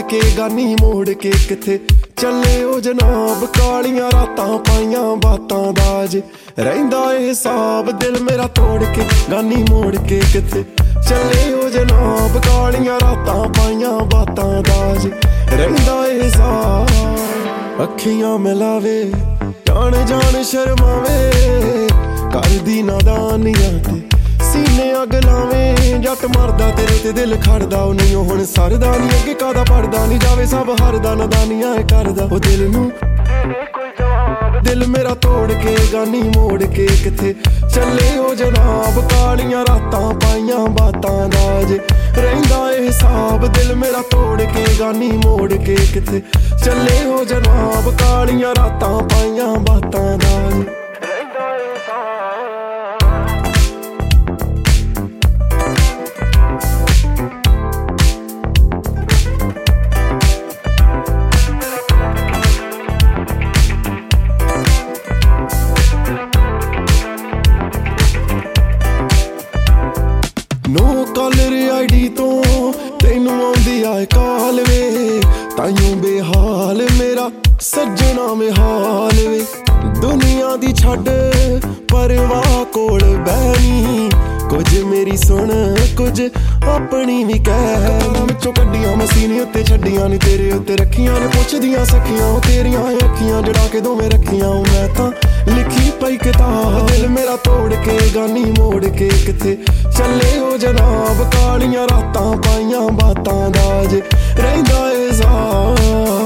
के गानी मोड़ के किथे चले ओ जनाब कालियां रातां पाइयां बातां दाज रहिंदा ए हिसाब दिल मेरा तोड़ के गानी मोड़ के किथे चले ओ जनाब कालियां रातां पाइयां बातां दाज रहिंदा ए हिसाब अखियां मिलावे जान जान शर्मावे करदी नादानियां ते सीने अग लावें जट मरदा तेरे ते दिल खड़दा ओ नहीं हुण सरदा नी अगे कादा पड़दा नी जावे सब हरदा नदानियां करदा ओ दिल नू दिल मेरा तोड़ के गानी मोड़ के किथे चले ओ जनाब कालियां रातां पाइयां बातां दाज रहिंदा ए हिसाब दिल मेरा तोड़ के गानी मोड़ के किथे चले ओ जनाब कालियां रातां पाइयां बातां दाज नो कॉलर आईडी तो तैनू आउंदी आए कॉल वे ताइयों बेहाल मेरा सज्जना में हाल वे दुनिया दी छड्ड परवाह कोल बैनी कुछ मेरी सुन कुछ अपनी भी कह विचों कड्डियां मसीने उत्ते छड्डियां नी तेरे उत्ते रखियां ने पुछदियां सखियां तेरियां अखियां जड़ा के दोवें रखियां मैं तां लिखी पई किताब दिल मेरा तोड़ के गानी मोड़ के किथे चले ओ जनाब कालियां रातां पाइयां बातां दाज रहिंदा ए हिसाब